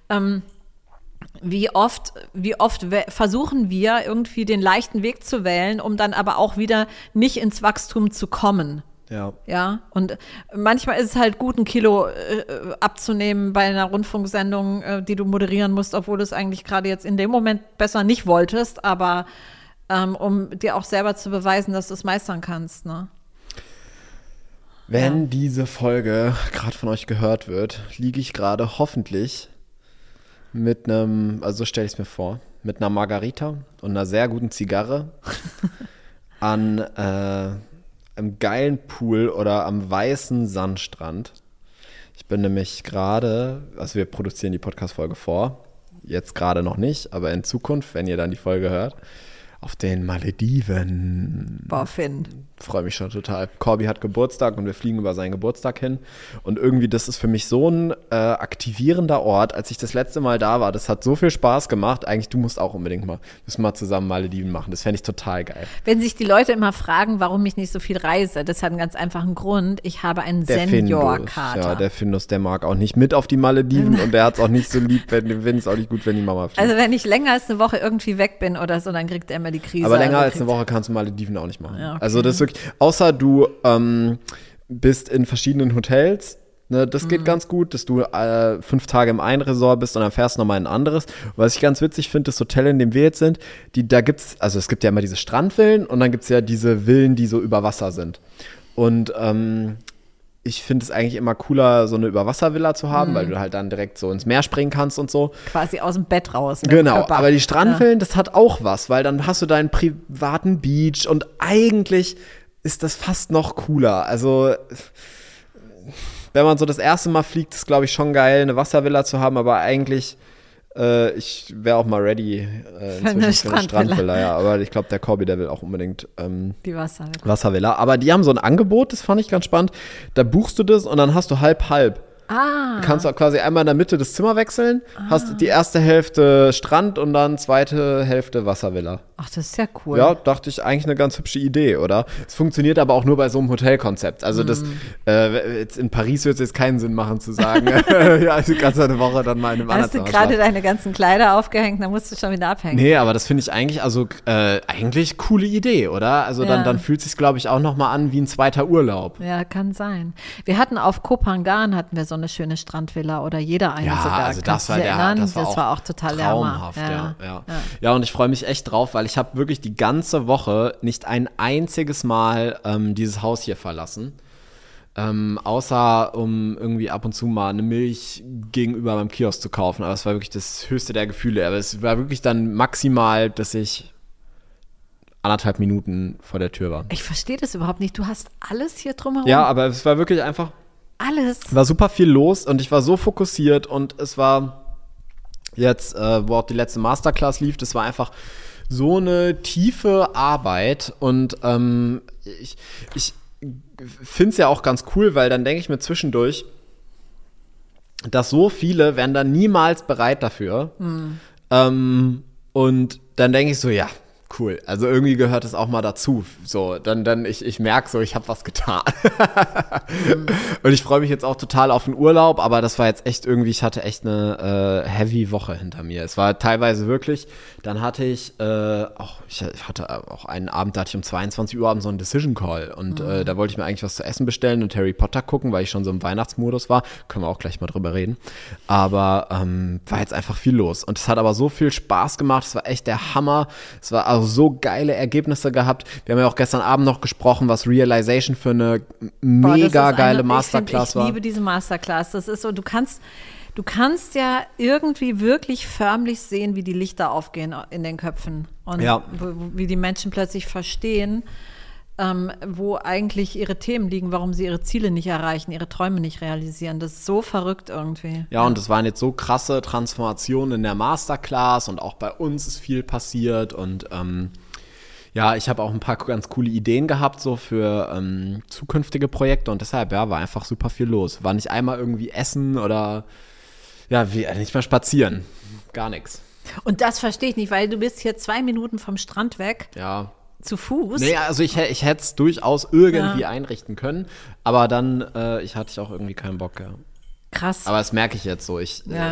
wie oft versuchen wir irgendwie den leichten Weg zu wählen, um dann aber auch wieder nicht ins Wachstum zu kommen. Ja, und manchmal ist es halt gut, 1 Kilo abzunehmen bei einer Rundfunksendung, die du moderieren musst, obwohl du es eigentlich gerade jetzt in dem Moment besser nicht wolltest, aber um dir auch selber zu beweisen, dass du es meistern kannst, ne? Wenn diese Folge gerade von euch gehört wird, liege ich gerade hoffentlich mit einem, also so stelle ich es mir vor, mit einer Margarita und einer sehr guten Zigarre an einem geilen Pool oder am weißen Sandstrand. Ich bin nämlich gerade, also wir produzieren die Podcast-Folge vor, jetzt gerade noch nicht, aber in Zukunft, wenn ihr dann die Folge hört, Auf den Malediven. Boah, Finn. Freue mich schon total. Corby hat Geburtstag und wir fliegen über seinen Geburtstag hin. Und irgendwie, das ist für mich so ein aktivierender Ort. Als ich das letzte Mal da war, das hat so viel Spaß gemacht. Eigentlich, du musst auch unbedingt müssen mal zusammen Malediven machen. Das fände ich total geil. Wenn sich die Leute immer fragen, warum ich nicht so viel reise, das hat einen ganz einfachen Grund. Ich habe einen Senior-Kater. Ja, der Findus, der mag auch nicht mit auf die Malediven und der hat es auch nicht so lieb, wenn es auch nicht gut, wenn die Mama fliegt. Also wenn ich länger als eine Woche irgendwie weg bin oder so, dann kriegt er immer die Krise. Aber länger als eine Woche kannst du Malediven auch nicht machen. Ja, okay. Also das ist wirklich, außer du bist in verschiedenen Hotels, ne, das geht ganz gut, dass du 5 Tage im einen Resort bist und dann fährst du nochmal in ein anderes. Was ich ganz witzig finde, das Hotel, in dem wir jetzt sind, es gibt ja immer diese Strandvillen und dann gibt es ja diese Villen, die so über Wasser sind. Und ich finde es eigentlich immer cooler, so eine Überwasservilla zu haben, weil du halt dann direkt so ins Meer springen kannst und so. Quasi aus dem Bett raus. Genau, aber die Strandvillen, das hat auch was, weil dann hast du deinen privaten Beach und eigentlich ist das fast noch cooler. Also, wenn man so das erste Mal fliegt, ist, glaube ich, schon geil, eine Wasservilla zu haben, aber eigentlich, ich wäre auch mal ready für eine Strandvilla. Ja, aber ich glaube, der Corby, der will auch unbedingt die Wasservilla. Aber die haben so ein Angebot, das fand ich ganz spannend. Da buchst du das und dann hast du halb-halb. Du kannst auch quasi einmal in der Mitte das Zimmer wechseln, hast die erste Hälfte Strand und dann zweite Hälfte Wasservilla. Ach, das ist ja cool. Ja, dachte ich, eigentlich eine ganz hübsche Idee, oder? Es funktioniert aber auch nur bei so einem Hotelkonzept. Also das, jetzt in Paris wird es jetzt keinen Sinn machen zu sagen, ja, ich kann eine Woche dann mal in einem anderen Hast du gerade deine ganzen Kleider aufgehängt, dann musst du schon wieder abhängen. Nee, aber das finde ich eigentlich, eigentlich coole Idee, oder? Also dann fühlt es sich, glaube ich, auch nochmal an wie ein zweiter Urlaub. Ja, kann sein. Wir hatten auf Koh Phangan eine so eine schöne Strandvilla oder jeder eine sogar. Also das war auch total traumhaft. Ja, und ich freue mich echt drauf, weil ich habe wirklich die ganze Woche nicht ein einziges Mal dieses Haus hier verlassen. Außer um irgendwie ab und zu mal eine Milch gegenüber beim Kiosk zu kaufen. Aber es war wirklich das höchste der Gefühle. Aber es war wirklich dann maximal, dass ich 1,5 Minuten vor der Tür war. Ich verstehe das überhaupt nicht. Du hast alles hier drumherum. Ja, aber es war wirklich einfach alles. War super viel los und ich war so fokussiert und es war jetzt, wo auch die letzte Masterclass lief, das war einfach so eine tiefe Arbeit und ich finde es ja auch ganz cool, weil dann denke ich mir zwischendurch, dass so viele wären dann niemals bereit dafür. Und dann denke ich so, ja, cool. Also irgendwie gehört es auch mal dazu. So, ich merke so, ich habe was getan. Und ich freue mich jetzt auch total auf den Urlaub, aber das war jetzt echt irgendwie, ich hatte echt eine heavy Woche hinter mir. Es war teilweise wirklich, dann hatte ich hatte auch einen Abend, da hatte ich um 22 Uhr abends so einen Decision Call und da wollte ich mir eigentlich was zu essen bestellen und Harry Potter gucken, weil ich schon so im Weihnachtsmodus war. Können wir auch gleich mal drüber reden. Aber war jetzt einfach viel los und es hat aber so viel Spaß gemacht. Es war echt der Hammer. Es war also so geile Ergebnisse gehabt. Wir haben ja auch gestern Abend noch gesprochen, was Realization für eine mega geile Masterclass war. Ich liebe diese Masterclass. Das ist so, du kannst ja irgendwie wirklich förmlich sehen, wie die Lichter aufgehen in den Köpfen und wie die Menschen plötzlich verstehen, wo eigentlich ihre Themen liegen, warum sie ihre Ziele nicht erreichen, ihre Träume nicht realisieren. Das ist so verrückt irgendwie. Ja, und es waren jetzt so krasse Transformationen in der Masterclass und auch bei uns ist viel passiert und ich habe auch ein paar ganz coole Ideen gehabt so für zukünftige Projekte und deshalb, war einfach super viel los. War nicht einmal irgendwie essen oder nicht mal spazieren. Gar nichts. Und das verstehe ich nicht, weil du bist hier 2 Minuten vom Strand weg. Ja. Zu Fuß? Nee, also ich hätte es durchaus irgendwie einrichten können, aber dann hatte ich auch irgendwie keinen Bock. Ja. Krass. Aber das merke ich jetzt so.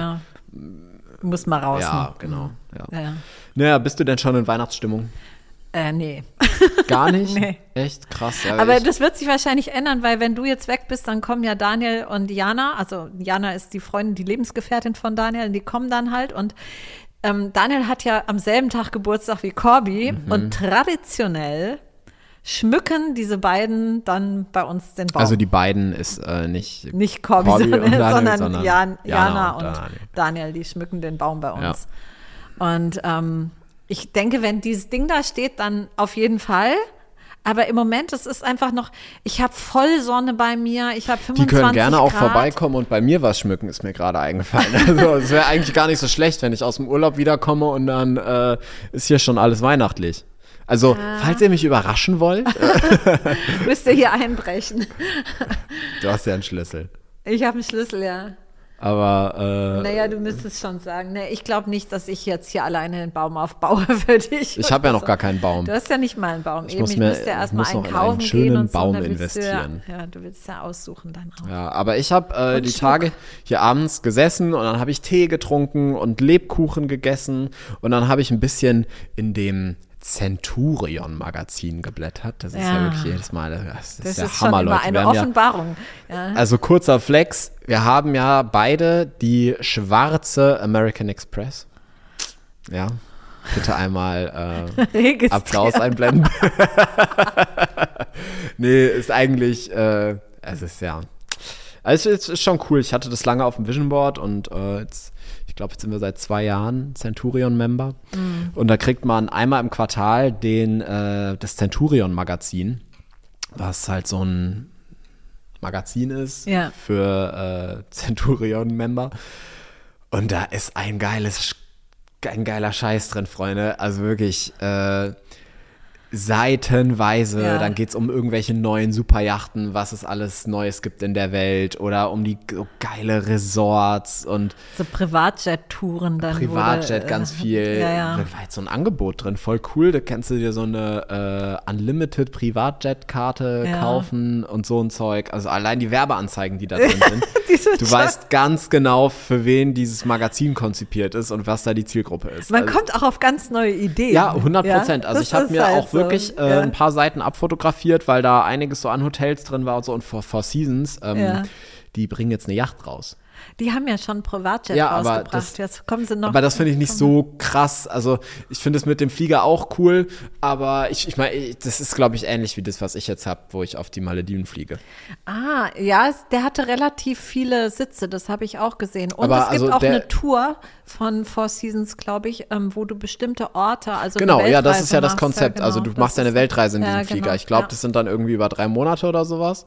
Muss mal raus. Ja, genau. Ja. Naja, bist du denn schon in Weihnachtsstimmung? Nee. Gar nicht? Nee. Echt krass. Ja, aber das wird sich wahrscheinlich ändern, weil wenn du jetzt weg bist, dann kommen ja Daniel und Jana, also Jana ist die Freundin, die Lebensgefährtin von Daniel, und die kommen dann halt und Daniel hat ja am selben Tag Geburtstag wie Corby und traditionell schmücken diese beiden dann bei uns den Baum. Also die beiden ist nicht Corby sondern Jana und Daniel, die schmücken den Baum bei uns. Ja. Und ich denke, wenn dieses Ding da steht, dann auf jeden Fall. Aber im Moment, es ist einfach noch, ich habe voll Sonne bei mir, ich habe 25 Grad. Die können gerne auch vorbeikommen und bei mir was schmücken, ist mir gerade eingefallen. Also es wäre eigentlich gar nicht so schlecht, wenn ich aus dem Urlaub wiederkomme und dann ist hier schon alles weihnachtlich. Also, falls ihr mich überraschen wollt. Müsst ihr hier einbrechen. Du hast ja einen Schlüssel. Ich habe einen Schlüssel, ja. Aber, naja, du müsstest schon sagen, ne, ich glaube nicht, dass ich jetzt hier alleine einen Baum aufbaue für dich. Ich habe ja noch gar keinen Baum. Du hast ja nicht mal einen Baum. Ich müsste erstmal einen kaufen einen schönen gehen und Baum so, investieren. Du willst ja aussuchen dann auch. Ja, aber ich habe die Tage hier abends gesessen und dann habe ich Tee getrunken und Lebkuchen gegessen und dann habe ich ein bisschen in dem Centurion-Magazin geblättert. Das ist ja wirklich jedes Mal, das ist ja Hammer, Leute. Eine Offenbarung. Ja. Also kurzer Flex, wir haben ja beide die schwarze American Express. Ja, bitte einmal Applaus einblenden. Nee, ist eigentlich, es ist ja, also es ist schon cool. Ich hatte das lange auf dem Vision Board und jetzt, ich glaube, jetzt sind wir seit 2 Jahren Centurion-Member. Und da kriegt man einmal im Quartal das Centurion-Magazin, was halt so ein Magazin ist für Centurion-Member. Und da ist ein geiler Scheiß drin, Freunde. Also wirklich seitenweise, dann geht es um irgendwelche neuen Superjachten, was es alles Neues gibt in der Welt oder um die so geile Resorts und so Privatjet-Touren dann. Privatjet, ganz viel. Da war jetzt so ein Angebot drin, voll cool. Da kannst du dir so eine Unlimited Privatjet-Karte kaufen und so ein Zeug. Also allein die Werbeanzeigen, die da drin sind. Du weißt ganz genau, für wen dieses Magazin konzipiert ist und was da die Zielgruppe ist. Man kommt auch auf ganz neue Ideen. Ja, 100%. Also ich habe mir halt auch wirklich ein paar Seiten abfotografiert, weil da einiges so an Hotels drin war und so. Und Four Seasons, die bringen jetzt eine Yacht raus. Die haben ja schon Privatjet rausgebracht. Jetzt kommen sie noch. Aber das finde ich nicht so krass. Also ich finde es mit dem Flieger auch cool, aber ich meine, das ist, glaube ich, ähnlich wie das, was ich jetzt habe, wo ich auf die Malediven fliege. Ah, ja, der hatte relativ viele Sitze, das habe ich auch gesehen. Und aber es gibt auch eine Tour von Four Seasons, glaube ich, wo du bestimmte Orte, also genau, ja, das ist ja das Konzept. Also du machst eine Weltreise in diesem Flieger. Ich glaube, das sind dann irgendwie über 3 Monate oder sowas.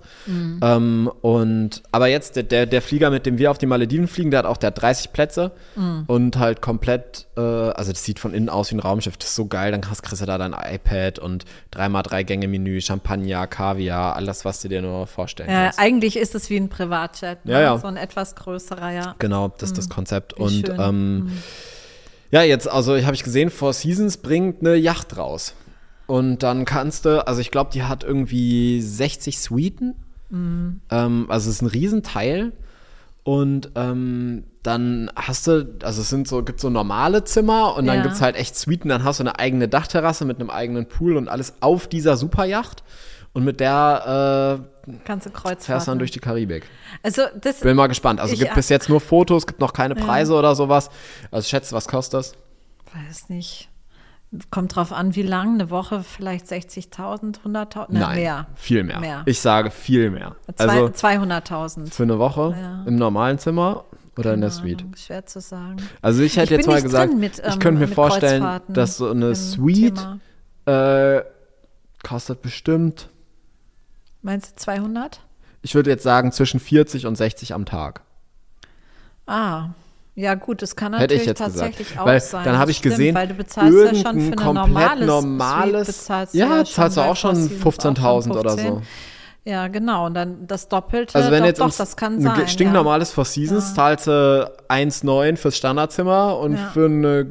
Aber jetzt der Flieger, mit dem wir auf die Malediven fliegen, der hat 30 Plätze und halt komplett, also das sieht von innen aus wie ein Raumschiff, das ist so geil, dann kriegst du da dein iPad und 3x3 Gänge-Menü, Champagner, Kaviar, alles, was du dir nur vorstellen kannst. Eigentlich ist es wie ein Privatjet, ne? Ja. So ein etwas größerer, ja. Genau, das ist das Konzept. Wie und schön. ja, jetzt, also habe ich gesehen, Four Seasons bringt eine Yacht raus. Und dann kannst du, also ich glaube, die hat irgendwie 60 Suiten. Also es ist ein Riesenteil. Und dann hast du, also gibt so normale Zimmer und dann gibt es halt echt Suiten, dann hast du eine eigene Dachterrasse mit einem eigenen Pool und alles auf dieser Superjacht und mit der kannst du Kreuzfahrten. Fährst dann durch die Karibik. Also bin mal gespannt. Also gibt bis jetzt nur Fotos, gibt noch keine Preise oder sowas. Also schätze, was kostet das? Weiß nicht. Kommt drauf an, wie lang, eine Woche vielleicht 60.000, 100.000? Nein, mehr. Viel mehr. Ich sage viel mehr. 200.000. Für eine Woche im normalen Zimmer oder in der Suite? Schwer zu sagen. Also ich hätte jetzt mal gesagt, ich könnte mir vorstellen, dass so eine Suite kostet bestimmt. Meinst du 200? Ich würde jetzt sagen zwischen 40 und 60 am Tag. Ja gut, das kann natürlich tatsächlich gesagt. auch weil sein. Dann habe ich gesehen, weil du bezahlst ja schon für komplett normales Suite, zahlst du auch schon 15.000 oder so. Ja, genau. Und dann das Doppelte, also wenn das kann sein. Ein stinknormales Four Seasons zahlst du 1,9 fürs Standardzimmer und für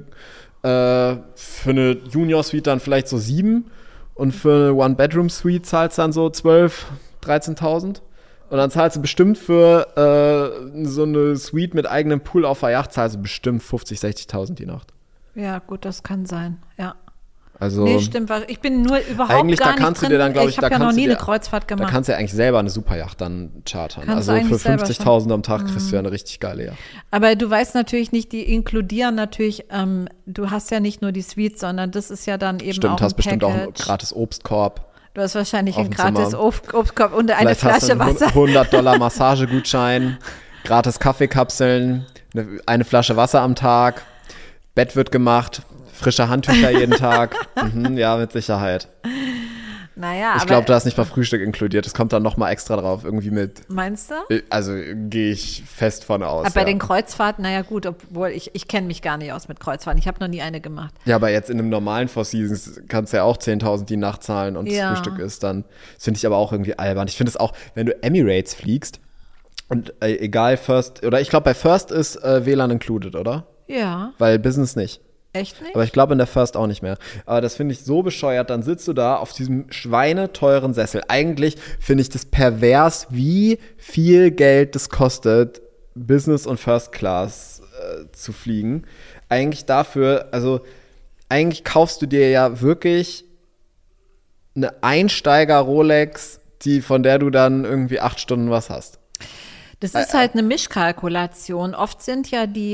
eine Junior-Suite dann vielleicht so 7 und für eine One-Bedroom-Suite zahlst du dann so 12.000, 13.000. Und dann zahlst du bestimmt für so eine Suite mit eigenem Pool auf der Yacht, zahlst du bestimmt 50.000, 60.000 die Nacht. Ja, gut, das kann sein, ja. Also, nee, stimmt, ich bin nur überhaupt eigentlich, gar da kannst nicht du dir dann, glaube ich, habe ja noch nie eine Kreuzfahrt gemacht. Da kannst du ja eigentlich selber eine Superjacht dann chartern. Kannst also für 50.000 am Tag kriegst du ja eine richtig geile Yacht. Aber du weißt natürlich nicht, die inkludieren natürlich, du hast ja nicht nur die Suite, sondern das ist ja dann eben stimmt, auch ein hast bestimmt auch einen Package. Gratis Obstkorb. Du hast wahrscheinlich einen gratis Obstkorb und eine Vielleicht Flasche hast du einen Wasser. $100 Massagegutschein, gratis Kaffeekapseln, eine Flasche Wasser am Tag, Bett wird gemacht, frische Handtücher jeden Tag. Ja, mit Sicherheit. Naja, ich glaube, da ist nicht mal Frühstück inkludiert. Das kommt dann nochmal extra drauf, irgendwie mit. Meinst du? Also gehe ich fest von aus. Aber bei den Kreuzfahrten, naja gut, obwohl ich kenne mich gar nicht aus mit Kreuzfahrten. Ich habe noch nie eine gemacht. Ja, aber jetzt in einem normalen Four Seasons kannst du ja auch 10.000 die Nacht zahlen und das Frühstück ist dann. Das finde ich aber auch irgendwie albern. Ich finde es auch, wenn du Emirates fliegst und egal First, oder ich glaube bei First ist WLAN included, oder? Ja. Weil Business nicht. Echt nicht? Aber ich glaube in der First auch nicht mehr. Aber das finde ich so bescheuert. Dann sitzt du da auf diesem schweineteuren Sessel. Eigentlich finde ich das pervers, wie viel Geld das kostet, Business und First Class zu fliegen. Eigentlich dafür, also eigentlich kaufst du dir ja wirklich eine Einsteiger-Rolex, von der du dann irgendwie 8 Stunden was hast. Das ist halt eine Mischkalkulation. Oft sind ja die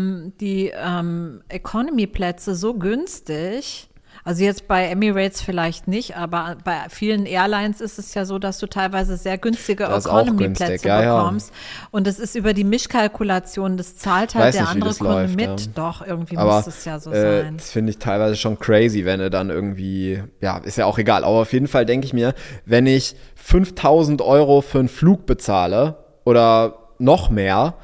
Economy-Plätze so günstig. Also jetzt bei Emirates vielleicht nicht, aber bei vielen Airlines ist es ja so, dass du teilweise sehr günstige Economy-Plätze bekommst. Ja. Und das ist über die Mischkalkulation, das zahlt halt der andere Kunde mit. Ja. Doch, irgendwie aber, muss es ja so sein. Das finde ich teilweise schon crazy, wenn du dann irgendwie, ja, ist ja auch egal. Aber auf jeden Fall denke ich mir, wenn ich 5.000 € für einen Flug bezahle, oder noch mehr.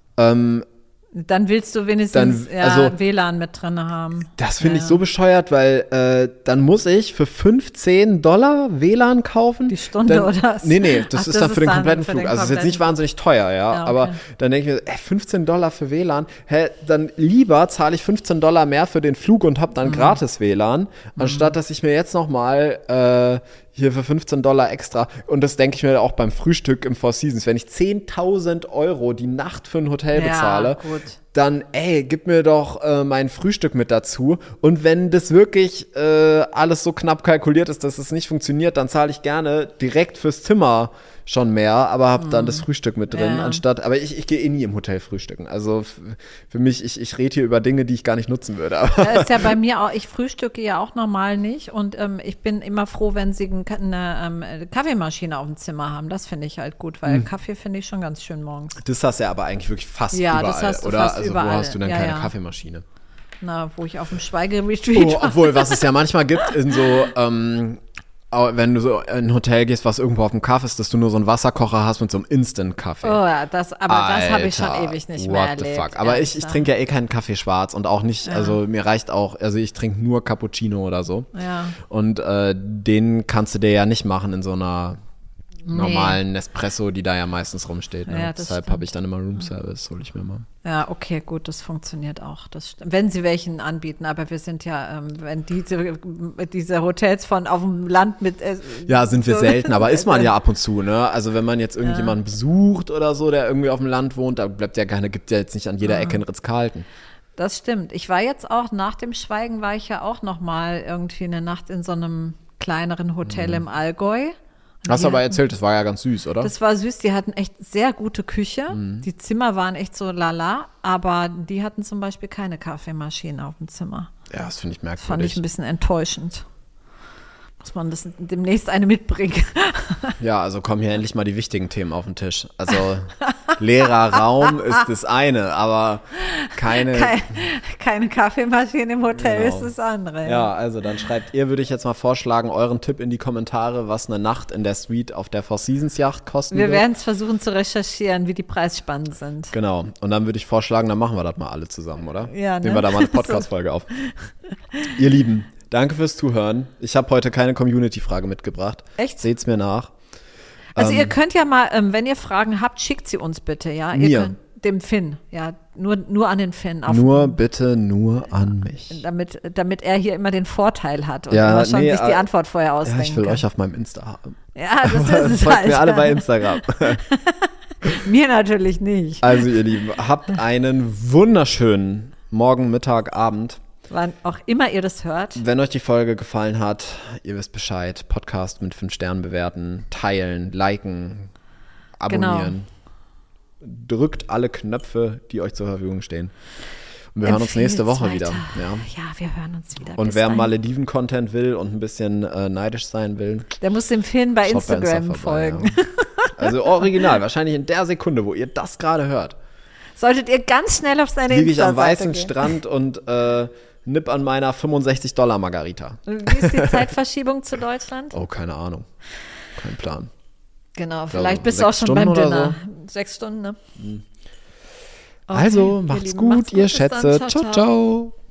Dann willst du wenigstens WLAN mit drin haben. Das finde ich so bescheuert, weil dann muss ich für $15 WLAN kaufen. Die Stunde oder? Nee, das ist dann für den kompletten Flug. Also es ist jetzt nicht wahnsinnig teuer, ja. Okay. Aber dann denke ich mir, $15 für WLAN, dann lieber zahle ich $15 mehr für den Flug und habe dann gratis WLAN, anstatt dass ich mir jetzt nochmal hier für $15 extra. Und das denke ich mir auch beim Frühstück im Four Seasons. Wenn ich 10.000 € die Nacht für ein Hotel bezahle, dann, gib mir doch mein Frühstück mit dazu. Und wenn das wirklich alles so knapp kalkuliert ist, dass es nicht funktioniert, dann zahle ich gerne direkt fürs Zimmer schon mehr, aber habe dann das Frühstück mit drin, aber ich gehe nie im Hotel frühstücken. Also für mich, ich rede hier über Dinge, die ich gar nicht nutzen würde. Das ist ja bei mir auch, ich frühstücke ja auch normal nicht und ich bin immer froh, wenn sie eine Kaffeemaschine auf dem Zimmer haben. Das finde ich halt gut, weil Kaffee finde ich schon ganz schön morgens. Das hast du ja aber eigentlich wirklich fast überall, das hast du oder? Fast also überall. Wo hast du denn keine Kaffeemaschine? Na, wo ich auf dem Schweigeretreat war. Obwohl, was es ja manchmal gibt in so wenn du so in ein Hotel gehst, was irgendwo auf dem Kaffee ist, dass du nur so einen Wasserkocher hast mit so einem Instant-Kaffee. Oh ja, das habe ich schon ewig nicht mehr erlebt. What the fuck. Aber ich trinke ja keinen Kaffee schwarz und auch nicht, also mir reicht auch, also ich trinke nur Cappuccino oder so. Ja. Und den kannst du dir ja nicht machen in so einer normalen Nespresso, die da ja meistens rumsteht. Ne? Ja, deshalb habe ich dann immer Roomservice, hole ich mir mal. Ja, okay, gut, das funktioniert auch. Wenn sie welchen anbieten, aber wir sind ja, wenn diese Hotels von auf dem Land mit ja, sind wir selten, aber ist man ja ab und zu, ne? Also wenn man jetzt irgendjemanden besucht oder so, der irgendwie auf dem Land wohnt, da gibt ja jetzt nicht an jeder Ecke in Ritz-Carlton. Das stimmt. Ich war jetzt auch, nach dem Schweigen war ich ja auch noch mal irgendwie eine Nacht in so einem kleineren Hotel im Allgäu. Hast du aber erzählt, das war ja ganz süß, oder? Das war süß, die hatten echt sehr gute Küche. Die Zimmer waren echt so lala, aber die hatten zum Beispiel keine Kaffeemaschine auf dem Zimmer. Ja, das finde ich merkwürdig. Das fand ich ein bisschen enttäuschend. Muss man das demnächst eine mitbringen. Ja, also kommen hier endlich mal die wichtigen Themen auf den Tisch. Also leerer Raum ist das eine, aber keine Kaffeemaschine im Hotel ist das andere. Ja, also dann schreibt ihr, würde ich jetzt mal vorschlagen, euren Tipp in die Kommentare, was eine Nacht in der Suite auf der Four Seasons Yacht kosten wird. Wir werden es versuchen zu recherchieren, wie die Preisspannen sind. Genau, und dann würde ich vorschlagen, dann machen wir das mal alle zusammen, oder? Ja, ne? Nehmen wir da mal eine Podcast-Folge auf. Ihr Lieben, danke fürs Zuhören. Ich habe heute keine Community-Frage mitgebracht. Echt? Seht's mir nach. Also ihr könnt ja mal, wenn ihr Fragen habt, schickt sie uns bitte, ja? Mir? Dem Finn, ja. Nur an den Finn. Nur an mich. Damit er hier immer den Vorteil hat und immer schon sich die Antwort vorher ausdenken. Ja, ich will euch auf meinem Insta haben. Ja, das ist es folgt halt. mir alle bei Instagram. Mir natürlich nicht. Also ihr Lieben, habt einen wunderschönen Morgen, Mittag, Abend. Wann auch immer ihr das hört. Wenn euch die Folge gefallen hat, ihr wisst Bescheid, Podcast mit 5 Sternen bewerten, teilen, liken, abonnieren. Genau. Drückt alle Knöpfe, die euch zur Verfügung stehen. Und wir hören uns nächste Woche wieder. Ja, wir hören uns wieder. Und wer Malediven-Content will und ein bisschen neidisch sein will, der muss dem Finn bei Instagram folgen. Ja. Also original, wahrscheinlich in der Sekunde, wo ihr das gerade hört. Solltet ihr ganz schnell auf seine Liege ich am Insta-Seite weißen gehen. Strand und nipp an meiner $65 Margarita. Wie ist die Zeitverschiebung zu Deutschland? Oh, keine Ahnung. Kein Plan. Genau, vielleicht bist du auch schon beim Dinner. So. 6 Stunden, ne? Okay, also, macht's gut, ihr Schätze. Ciao, ciao.